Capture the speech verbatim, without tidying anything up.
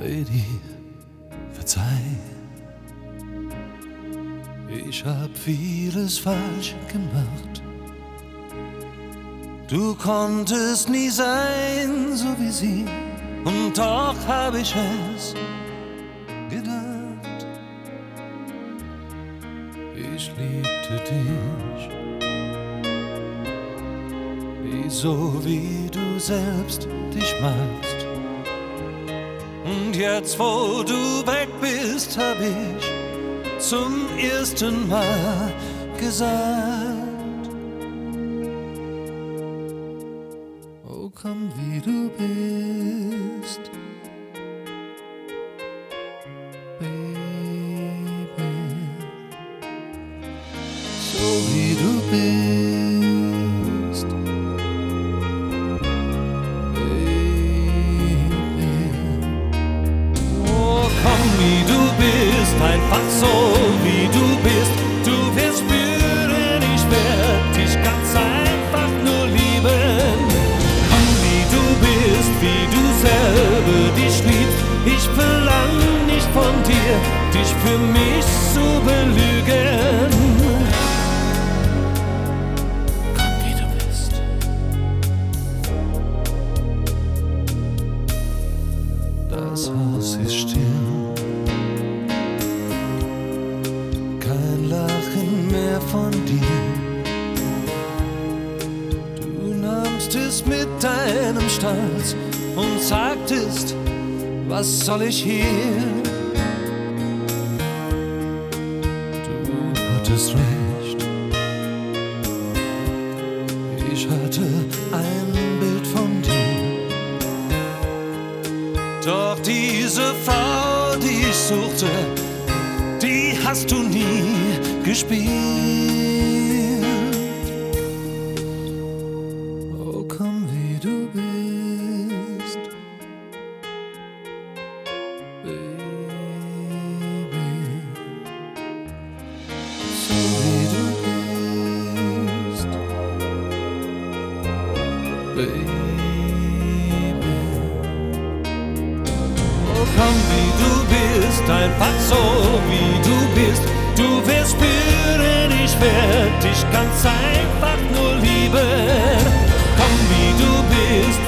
Lady, verzeih. Ich hab vieles falsch gemacht. Du konntest nie sein, so wie sie, und doch hab ich es gedacht. Ich liebte dich, wie so wie du selbst dich magst. Und jetzt, wo du weg bist, hab ich zum ersten Mal gesagt: Oh, komm, wie du bist, Baby, so wie du bist, Baby. Oh, komm, wie du bist, einfach so wie du bist. Du wirst spüren, ich werd dich ganz einfach nur lieben. Komm, wie du bist, wie du selber dich liebst. Ich verlang nicht von dir, dich für mich zu belügen. Komm, wie du bist. Das Haus ist still, kein Lachen mehr von dir. Du nahmst es mit deinem Stolz und sagtest: Was soll ich hier? Du hattest recht. Ich hatte ein Bild von dir. Doch diese Frau, die ich suchte, die hast du nie gespielt. Oh, komm, wie du bist, Baby, so wie du bist, Baby. Oh, komm, wie du bist, einfach so wie du bist. Du wirst spüren, ich werd dich ganz einfach nur lieben. Komm, wie du bist,